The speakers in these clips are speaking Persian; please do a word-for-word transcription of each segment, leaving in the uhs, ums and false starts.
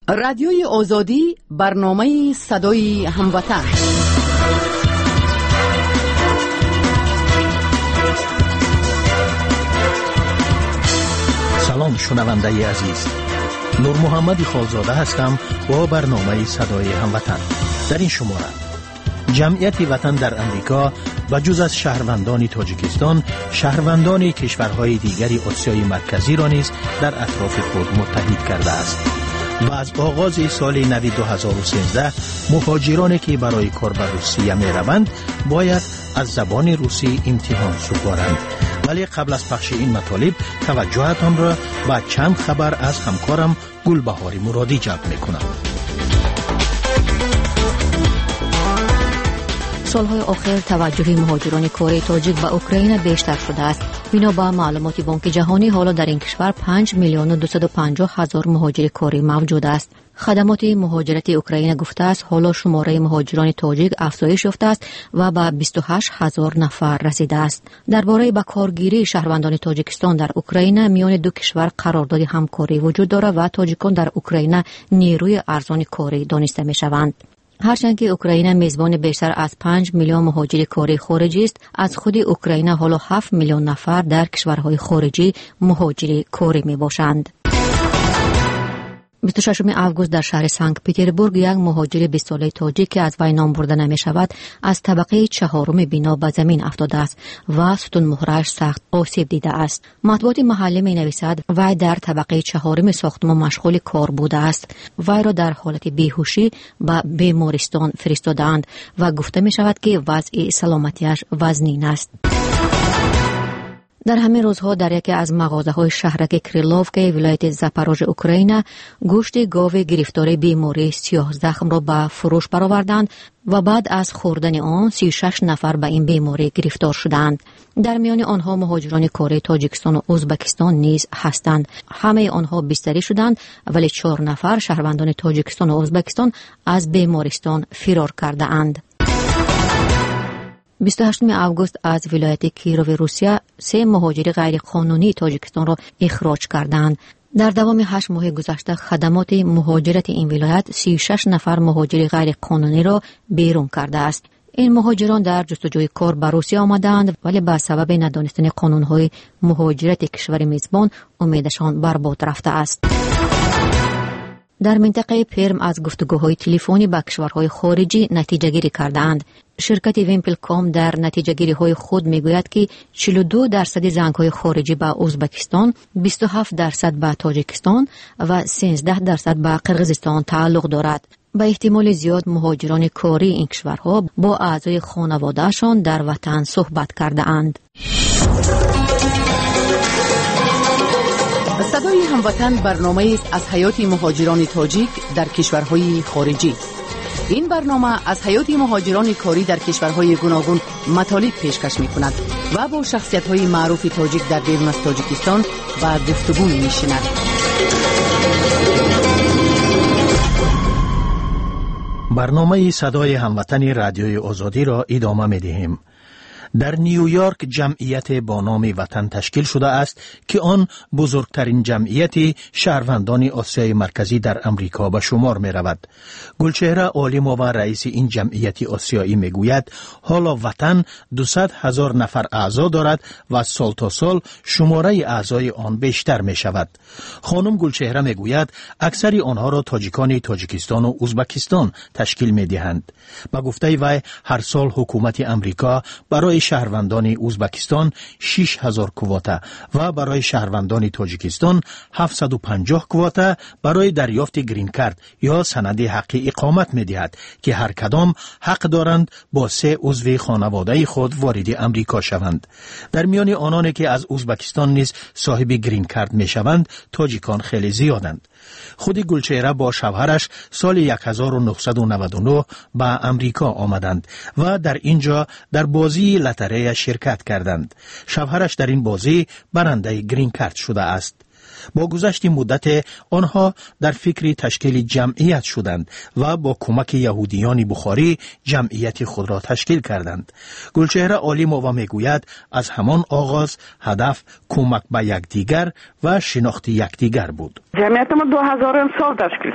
رادیوی آزادی، برنامه صدای هموطن. سلام شنونده عزیز، نور محمد خالزاده هستم با برنامه صدای هموطن. در این شماره جمعیت وطن در امریکا و جز از شهروندان تاجیکستان، شهروندان کشورهای دیگری آسیای مرکزی را نیز در اطراف خود متحد کرده است. و از آغاز سال نو دو هزار و سیزده مهاجرانی که برای کار به روسیه می روند باید از زبان روسی امتحان سپارند. ولی قبل از پخش این مطالب توجهتان را به چند خبر از همکارم گلبهار مرادی جلب می کنم. سالهای آخر توجه مهاجران کره تاجیک به اوکراین بیشتر شده است. بنا به معلومات بانک جهانی حالا در این کشور پنج میلیون و دویست و پنجاه هزار مهاجر کره موجود است. خدمات مهاجرت اوکراین گفته است حالا شماره مهاجران تاجیک افزایش یافته است و به بیست و هشت هزار نفر رسیده است. درباره به کارگیری شهروندان تاجیکستان در اوکراین، میان دو کشور قرارداد همکاری وجود دارد و تاجیکان در اوکراین نیروی ارزان کاری دانسته می شوند. هرچند که اوکراین میزبان بیشتر از پنج میلیون مهاجر کره خارجی است، از خود اوکراین حالا هفت میلیون نفر در کشورهای خارجی مهاجر کره می باشند. بیست و ششم آگوست در شهر سنت پترزبورگ یک مهاجر بیست ساله تاجیک که از وی نام برده نمی شود از طبقه چهارم بنا به زمین افتاده است و ستون مهرش سخت آسیب دیده است. مطبوعات محلی می نویسد وی در طبقه چهارم ساختمان مشغول کار بوده است. وی را در حالت بیهوشی به بیمارستان فرستادند و گفته می شود که وضع سلامتیش وزنین است. در همین روزها در یکی از مغازه‌های شهرک کریلوفکا ولایت زاپاروژ اوکراین گوشت گاو گرفتار بیماری سیاه زخم را به فروش برآوردند و بعد از خوردن آن سی و شش نفر به این بیماری گرفتار شدند. در میان آنها مهاجران کره تاجیکستان و ازبکستان نیز هستند. همه آنها بستری شدند ولی چهار نفر شهروندان تاجیکستان و ازبکستان از بیمارستان فرار کرده اند. بیست و هشتم آگوست از ولایت کیروو روسیه سه مهاجر غیر قانونی تاجیکستان را اخراج کردند. در دوام هشت ماه گذشته خدمات مهاجرت این ولایت سی و شش نفر مهاجر غیر قانونی را بیرون کرده است. این مهاجران در جستجوی کار به روسیه آمدند ولی به سبب ندانستن قانون‌های مهاجرت کشور میزبان امیدشان برباد رفته است. در منطقه پرم از گفتگوهای تلفنی با کشورهای خارجی نتیجه گیری کردند. شرکت ویمپلکام در نتیجه گیری های خود میگوید که چهل و دو درصد زنگ های خارجی به ازبکستان، بیست و هفت درصد به تاجیکستان و سیزده درصد به قرقیزستان تعلق دارد. به احتمال زیاد مهاجران کاری این کشورها با اعضای خانواده‌شان در وطن صحبت کرده اند. صدای هموطن برنامه است از حیات مهاجران تاجیک در کشورهای خارجی. این برنامه از حیات مهاجران کاری در کشورهای گوناگون مطالب پیشکش می کند و با شخصیت‌های معروف تاجیک در بیرون از تاجیکستان و گفتگو می نشیند. برنامه صدای هموطن رادیوی آزادی را ادامه می دهیم. در نیویورک جمعیت با نام وطن تشکیل شده است که آن بزرگترین جمعیت شهروندان آسیای مرکزی در امریکا به شمار می رود. گلچهره عالم و رئیس این جمعیت آسیایی می گوید حالا وطن دویست هزار نفر اعضا دارد و سال تا سال شماره اعضای آن بیشتر می شود. خانم گلچهره می گوید اکثر آنها را تاجیکان تاجیکستان و ازبکستان تشکیل می دهند. با گفته وی هر سال حکومت امریکا برای شهروندان ازبکستان شش هزار کواتا و برای شهروندان تاجیکستان هفتصد و پنجاه کواتا برای دریافت گرین کارت یا سند حق اقامت می دهد که هر کدام حق دارند با سه عضو خانواده خود وارد امریکا شوند. در میان آنانی که از ازبکستان نیز صاحب گرین کارت می شوند تاجیکان خیلی زیادند. خود گلچهره با شوهرش سال هزار و نهصد و نود و نه به امریکا آمدند و در اینجا در بازی لاتاری شرکت کردند. شوهرش در این بازی برنده گرین کارت شده است. با گذشت مدت آنها در فکر تشکیل جمعیت شدند و با کمک یهودیان بخاری جمعیت خود را تشکیل کردند. گلچهره عالی مووا میگوید از همان آغاز هدف کمک به یکدیگر و شناخت یکدیگر بود. جمعیت ما دو هزار سال تشکیل شد.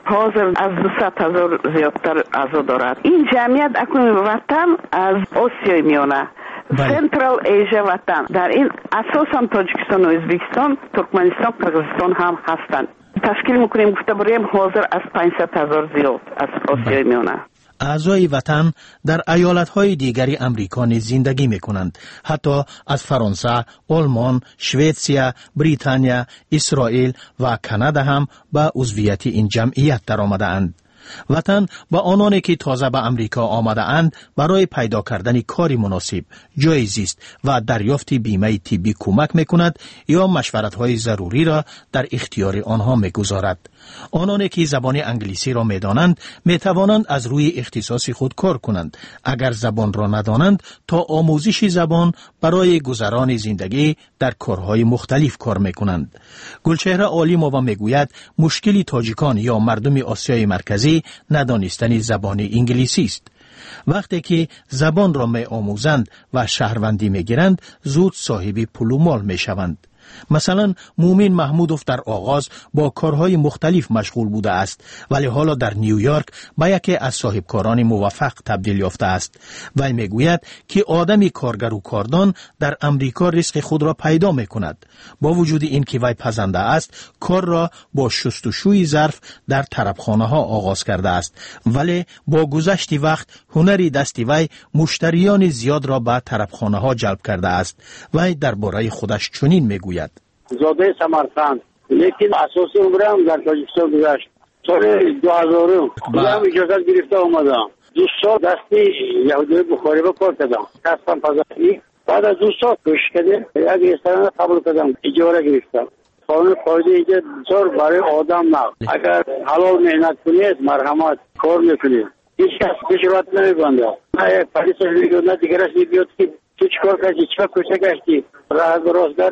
حاضر از دویست هزار زیادتر اعضا دارد. این جمعیت اکنون وطن از آسیای میانه، سنترال ایژیا وطن، در این اساسا تاجیکستان و ازبکستان، ترکمنستان، قزاقستان هم هستند. تشکیل میکنیم گفته بریم حاضر از پانصد هزار زیاد از آسیای میانه. اعضای وطن در ایالت‌های دیگری امریکا نیز زندگی می‌کنند. حتی از فرانسه، آلمان، شوئدیا، بریتانیا، اسرائیل و کانادا هم به عضویت این جمعیت درآمده‌اند. وطن با آنانی که تازه به امریکا آمده اند برای پیدا کردن کاری مناسب، جای زیست و دریافت بیمه طبی کمک میکند یا مشورت‌های ضروری را در اختیار آنها میگذارد. آنانی که زبان انگلیسی را میدانند میتوانند از روی اختصاص خود کار کنند. اگر زبان را ندانند تا آموزش زبان برای گذران زندگی در کارهای مختلف کار میکنند. گلچهره عالیمووا میگوید مشکلی تاجیکان یا مردم آسیای مرکزی ندانستن زبان انگلیسی است. وقتی که زبان را می آموزند و شهروندی می گیرند زود صاحب پول و مال می شوند. مثلا مومن محمودوف در آغاز با کارهای مختلف مشغول بوده است ولی حالا در نیویورک به یکی از صاحبکاران موفق تبدیل یافته است. وی میگوید که آدمی کارگر و کاردان در امریکا رزق خود را پیدا می کند. با وجود این که وی پزنده است کار را با شستشوی ظرف در طربخانه ها آغاز کرده است ولی با گذشت وقت هنری دست وی مشتریان زیاد را به طربخانه ها جلب کرده است. وی درباره خودش چنین میگوید: زاده سمرقند، لیکن اساسی عمرم در تاجیکستان گذشت. سال دو هزار هم اجازت گرفته آمدم. دو سال دستی یهودی بخاری با کار کردم. کسبم پزشکی. بعد از دو سال کوشش کردم یک استران قبول کردم. اجاره گرفتم. قانون قاعده اینجا بسیار برای آدم نه. اگر حلال مهنت کنید مرحمت کار میکنید. هیچ کس بشرات نمیبنده. نه یک پلیس میگه نه دیگرش میگه که تو چیکار کردی؟ چیکار کوشش کردی؟ راه راست کرد.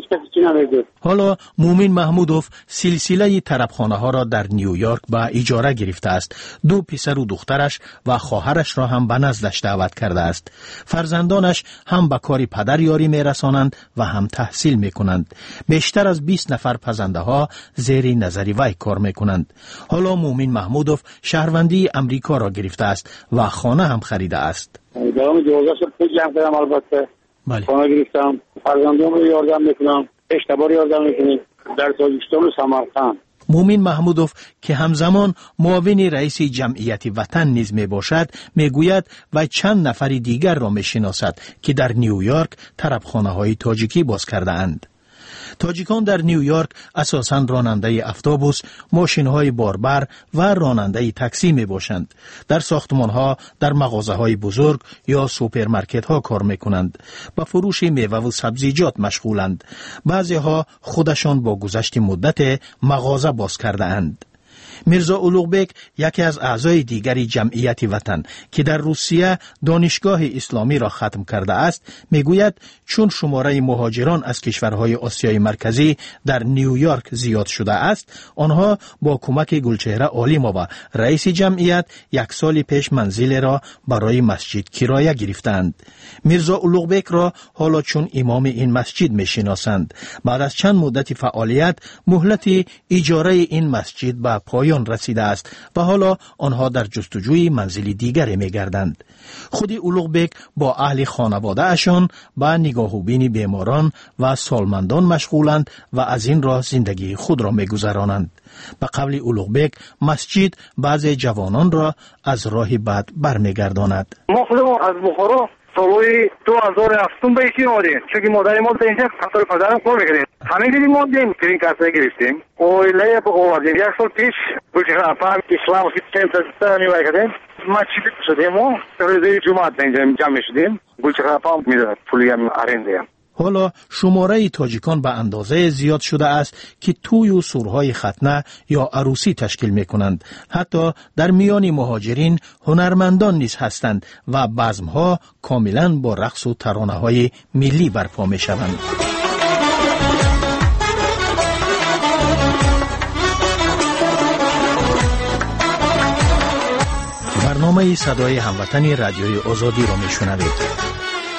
حالا مومن محمودوف سلسله طربخانه ها را در نیویورک به اجاره گرفته است. دو پسر و دخترش و خواهرش را هم به نزدش دعوت کرده است. فرزندانش هم به کار پدر یاری می رسانند و هم تحصیل می کنند. بیشتر از بیست نفر پزنده ها زیر نظر وی کار می کنند. حالا مومن محمودوف شهروندی امریکا را گرفته است و خانه هم خریده است. دارم دوازده سال پول جمع کردم البته. بله. خانه گرفتم، فرزندان رو یاردم میکنم، اشتبار یاردم میکنیم در تاجیکستان و سمرقند. مومن محمودوف که همزمان معاون رئیس جمعیت وطن نیز می باشد می گوید و چند نفر دیگر را می شناسد که در نیویورک طربخانه های تاجیکی باز کرده اند. تاجیکان در نیویورک اساساً راننده اتوبوس، ماشین‌های باربر و راننده تاکسی می‌باشند. در ساختمان‌ها، در مغازه‌های بزرگ یا سوپرمارکت‌ها کار می‌کنند. با فروش میوه و سبزیجات مشغولند. بعضی‌ها خودشان با گذشت مدت مغازه باز کرده‌اند. میرزا اولوغبک یکی از اعضای دیگری جمعیت وطن که در روسیه دانشگاه اسلامی را ختم کرده است میگوید چون شماره مهاجران از کشورهای آسیای مرکزی در نیویورک زیاد شده است آنها با کمک گلچهره عالیمووا رئیس جمعیت یک سال پیش منزل را برای مسجد کرایه گرفتند. میرزا اولوغبک را حالا چون امام این مسجد میشناسند. بعد از چند مدت فعالیت مهلت اجاره این مسجد به پایان رسیده است و حالا آنها در جستجوی منزل دیگری می‌گردند. خود اولوغبک با اهل خانواده اشان با نگاهوبین بیماران و سالمندان مشغولند و از این راه زندگی خود را می‌گذرانند. به قول اولوغبک مسجد بعضی جوانان را از راه بد برمیگرداند. ما خودمون از بخارا سالوی دو هزار و هفت به ایشی آمدیم چون که مادر ما اینجا خطر پدرم کار میکنیم همین دیدیم ما دیم که این کسایی گرفتیم اویله با آوردیم یک سال پیش بلچه خرفهم اسلام و سیستم تستر میوای کردیم مسجد شدیم و روزه جمعات اینجا جمع شدیم بلچه خرفهم میداد پولی هم ارنده. حالا شماره تاجیکان به اندازه زیاد شده است که توی و سورهای ختنه یا عروسی تشکیل می کنند. حتی در میان مهاجرین هنرمندان نیز هستند و بزمها کاملا با رقص و ترانه های ملی برپا می شوند. برنامه صدای هموطنی رادیوی آزادی را می شنوید.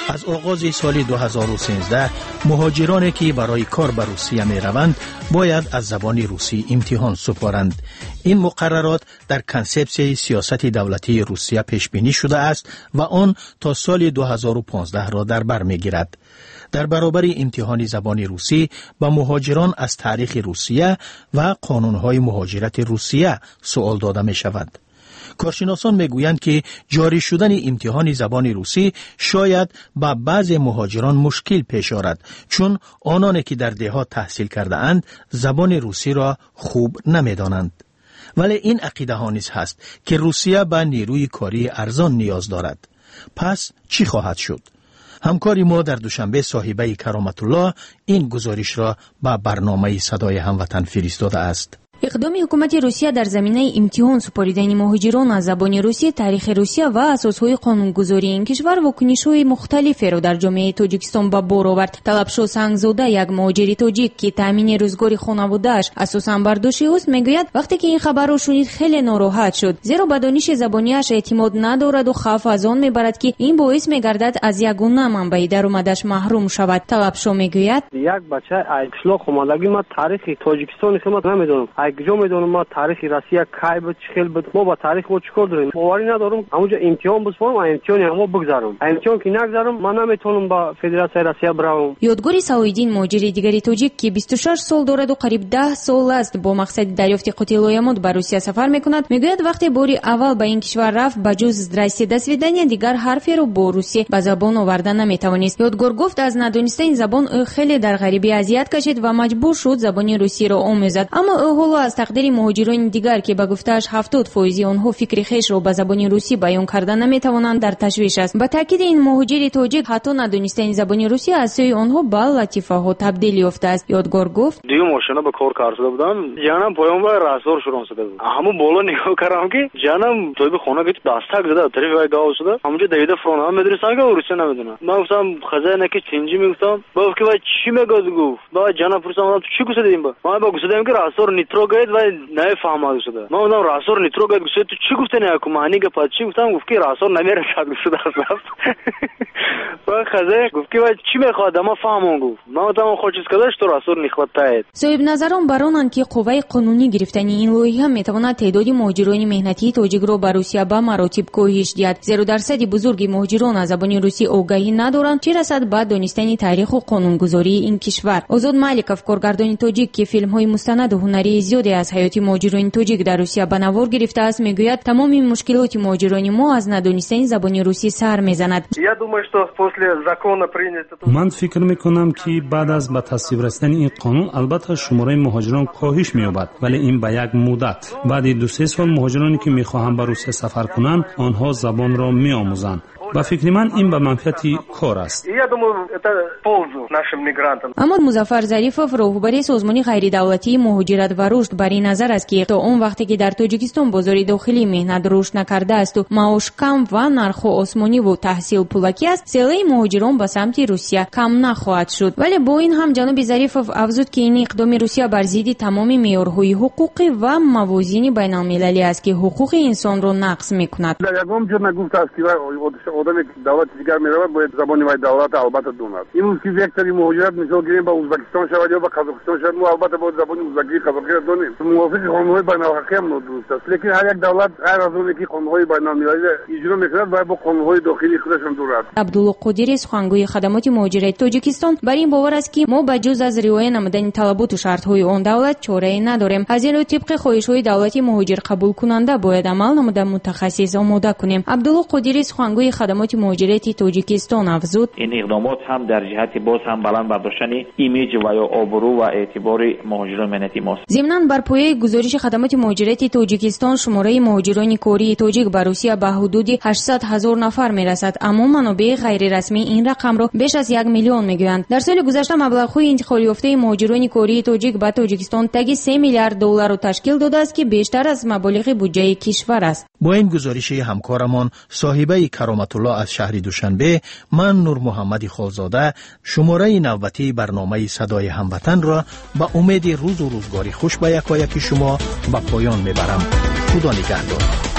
از آغاز سال دو هزار و سیزده مهاجرانی که برای کار به روسیه می روند باید از زبان روسی امتحان سپارند. این مقررات در کنسپسیون سیاست دولتی روسیه پیش بینی شده است و آن تا سال دو هزار و پانزده را در بر می گیرد. در برابر امتحان زبان روسی به مهاجران از تاریخ روسیه و قانونهای مهاجرت روسیه سوال داده می شود. کارشناسان میگویند که جاری شدن امتحان زبان روسی شاید به بعض مهاجران مشکل پیش آورد، چون آنانی که در دهات تحصیل کرده اند زبان روسی را خوب نمیدانند. ولی این عقیده ها نیز هست که روسیه به نیروی کاری ارزان نیاز دارد. پس چی خواهد شد؟ همکاری ما در دوشنبه صاحبه کرامت الله این گزارش را به برنامه صدای هموطن فرستاده است. اقدام حکومت روسیه در زمینه امتحان سپاریدن مهاجران از زبان روسی، تاریخ روسیه و اساسهای قانونگذاری این کشور واکنش‌های مختلفی را در جامعه تاجیکستان به بار آورد. طلبشو سنگزاده، یک مهاجر تاجیک که تامین روزگار خانواده‌اش اساساً بر دوش اوست، میگوید وقتی که این خبر را شنید خیلی ناراحت شد، زیرا به دانش زبانیش اعتماد ندارد و خوف از آن میبرد که این باعث میگردد از یگانه منبع درآمدش محروم شود. طلبشو میگوید یک بچه ایکسلاق خانوادگی ما تاریخ تاجیکستان خدمت نمیدونم. کجا میدونم ما تاریخ روسیه کی بود چه خیل بود، ما با تاریخ خود چیکار داریم؟ باوری ندارم همونجا امتحان بسپارم، امتحان همو بگذارم، امتحان که نگذارم من نمیتونم با فدراسیون روسیه بروم. یادگاری سعیدین مهاجر دیگری تاجیک که بیست و شش سال دارد و قریب ده سال است با مقصد دریافت قوت لایمات به روسیه سفر میکند، میگوید وقتی باری اول به این کشور رفت بجز здравствуйте до свидания دیگر حرفی رو با روسی به زبان آوردن نمیتوانست. یادگار گفت از ندانستن این زبان او خیلی در غریبی اذیت کشید و مجبور شد زبان روسی را آموزد. اما او حالا از تقدیر مهاجران دیگر که به گفته‌اش هفتاد درصد آنها فکر خویش را به زبان روسی بیان کردن نمیتوانند در تشویش است. با تاکید این مهاجر تاجیک حتی ندانستن زبان روسی از سوی آنها به لطیفه ها تبدیل یافته است. یادگار گفت دیگه ماشینا به کار کار شده بودم، جانم پایان با راسور شروع شده بود. همون بالا نگاه کردم که جانم توی به خونه که دستک زده طرف وای گاو شده، همونجا دویده فرون هم مدرسه که روسی نمیدونه. من گفتم خزانه که چنجی میگفتم، گفت که چی میگه گفت با جانم پرسیدم تو چی گفته دیدیم با ما با گفتم که راسور نیترو گید و نه فهماد شده. ما اونم راسور نیترو گید گفت تو چی گفته نه کو معنی که پس چی گفتم گفت که راسور نمیره شد شده است. با خزه گفت که چی میخواد ما فهمون گفت ما اونم خوشش کردش تو راسور نخواد تایید. صاحب نظران برانند که قوه قانونی گرفتن این لایحه میتواند تعداد مهاجران مهنتی تاجیک را به روسیه به مراتب کاهش دهد، زیرا درصد بزرگی مهاجران از زبان روسی آگاهی ندارند، چه رسد به دانستن تاریخ و قانونگذاری این کشور. آزاد مالکوف، کارگردان تاجیک که فیلم‌های مستند و هنری زیادی از حیات مهاجران تاجیک در روسیه به نوار گرفته است، میگوید تمام این مشکلات مهاجران ما از ندانستن زبان روسی سر میزند. من فکر میکنم که بعد از به تصویب رسیدن این قانون البته شماره مهاجران کاهش می‌یابد، ولی این به یک مدت. بعد دو سه سال مهاجرانی که میخواهند به روسیه سفر کنند آنها زبان را میآموزند. با فکر من این به منفعت کار است. اما مظفر ظریفов راهبر سازمان غیر دولتی مهاجرت و رشد بر این نظر است که تا اون وقتی که در تاجیکستان بازار داخلی مهنت رشد نکرده است و معاش کم و نرخ آسمانی و تحصیل پولکی است، سیل مهاجران به سمت روسیه کم نخواهد شد. ولی با این هم جناب ظریفov افزود که این اقدام روسیه بر ضد تمام معیارهای حقوقی و موازین بین المللی است که حقوق انسان را نقض میکند. آدمی که دولت دیگر میرود باید زبان وای دولت البته داند. این روز که یک سری مهاجرت مثال گیریم با ازبکستان شود یا با قزاقستان شود، ما البته باید زبان ازبکی قزاقی را دانیم. موافق قانونهای بین‌المللی هم درست است، لیکن هر یک دولت هر از اونی که قانونهای بین‌المللی اجرا میکند باید با قانونهای داخلی خودش هم دارد. عبدالله قادری، سخنگوی خدمات مهاجرت تاجیکستان، بر این باور است که ما بجز از رعایت نمودن طلبات و شرط‌های آن دولت چاره‌ای نداریم. از این رو طبق خواهش‌های دولتی مهاجر قبول کننده باید عمل نموده متخصص آماده کنیم. عبدالله قادری، سخنگوی خدمات مهاجرت تاجیکستان، افزود این اقدامات هم در جهت باز هم بلند برداشتن ایمیج و یا آبرو و اعتبار مهاجران مهنتی ماست. ضمناً بر پایه گزارش خدمات مهاجرت تاجیکستان شماره مهاجران کاری تاجیک به روسیه به حدود هشتصد هزار نفر میرسد، اما منابع غیر رسمی این رقم را بیش از یک میلیون میگویند. در سال گذشته مبلغ‌های انتقال یافته مهاجران کاری تاجیک به تاجیکستان تگی سه میلیارد دلار را تشکیل داده است که بیشتر از مبالغ بودجه کشور است. با این گزارش همکارمان صاحبه کرامت الله از شهر دوشنبه، من نور محمد خالزاده شماره نوبتی برنامه صدای هموطن را با امید روز و روزگاری خوش به یکایک شما به پایان میبرم. خدا نگهدار.